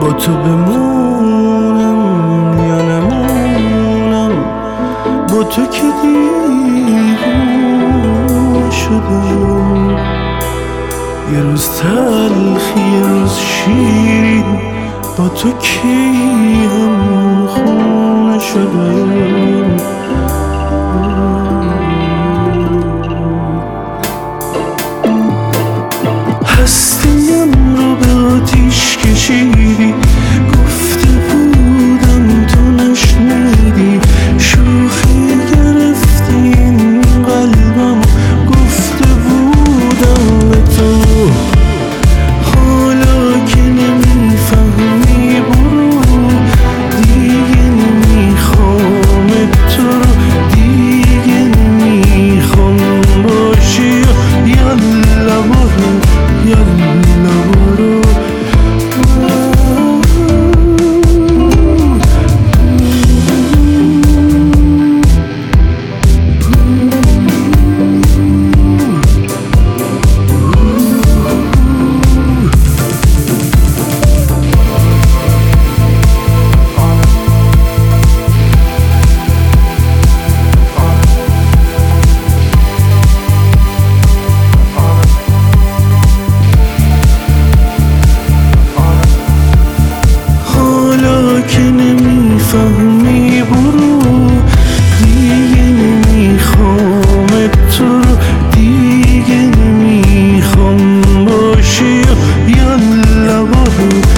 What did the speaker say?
با تو بمونم یا نمونم، با تو که دیوونه شدم. یه روز تلخ یه روز شیرین، با تو کی هم خونه شدم. هستیم رو به آتیش کشیدی، گفته بودم تو نشنیدی. شوخی گرفتی این قلبم، گفته بودم به تو. حالا که نمیفهمی برو، دیگه نمیخوام تو رو، دیگه نمیخوام باشی. یالا برو یالا برو. که نمیفهمی برو، دیگه نمیخوام تو رو، دیگه نمیخوام باشی. یالا برو